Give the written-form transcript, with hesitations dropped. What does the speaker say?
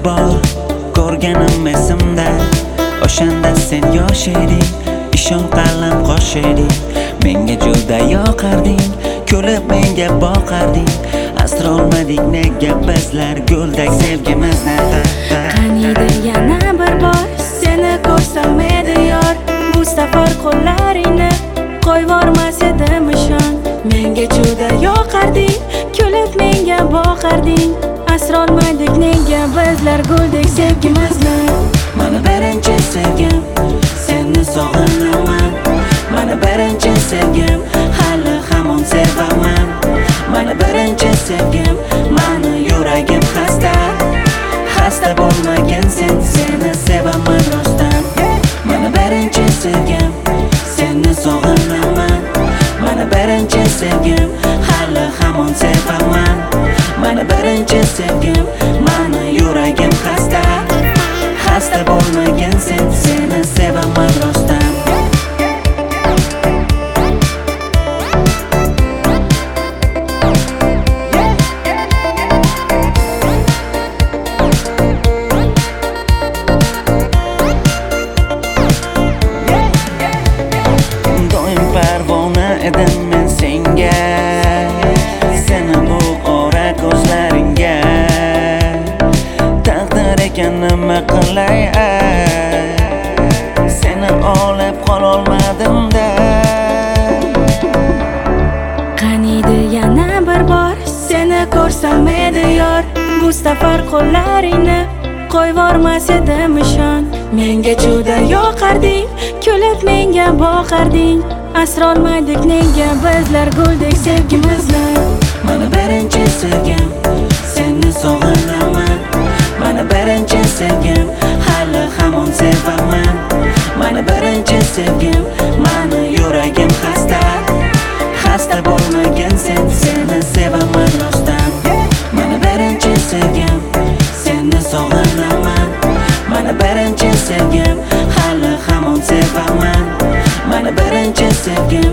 bor ko'rganim esimda. O'shanda sen yosh eding, ishon qalin qosh eding. Menga juda yoqarding, kulib menga boqarding. Asrolmadik nega bizlar guldek sevgimizni. Qaniydi yana bir bor seni ko'rsam edi yor, bu safar qo'llaringni qo'yvormas edim ishon. Menga juda yoqarding, kulib menga boqarding. Asrolmadik nega bizlar guldek sevgimizni. Mana birinchi sevgim, seni sog'inaman. Mana birinchi sevgim, hali hamon sevaman. Mana birinchi sevgim, mani yuragim xasta. Xasta bo'lmagin sen, seni sevaman rostdan. Mana birinchi sevgim, seni sog'inaman. Mana birinchi sevgim, hali hamon sevaman. Mana birinchi sevgim, mani yuragim xasta. Xasta bo'lmagin sen, seni sevaman rostdan. Doim parvona edim men senga, seni bu qora ko'zlaringga. Taqdir ekan nima qilay, seni olib qololmadim-da. Qaniydi yana bir bor seni ko'rsam edi yor, bu safar qo'llaringni qo'yvormas edim ishon. Menga juda yoqarding, kulib menga boqarding. Asrolmadik nega bizlar guldek sevgimizni. Mana birinchi sevgim, seni sog'inaman. Mana birinchi sevgim, hali hamon sevaman. Mana birinchi sevgim, mani yuragim xasta. Xasta bo'lmagin sen, seni sevaman rostdan. Mana birinchi sevgim, seni sog'inaman. Mana birinchi sevgim, hali hamon sevaman. Mana birinchi sevgim,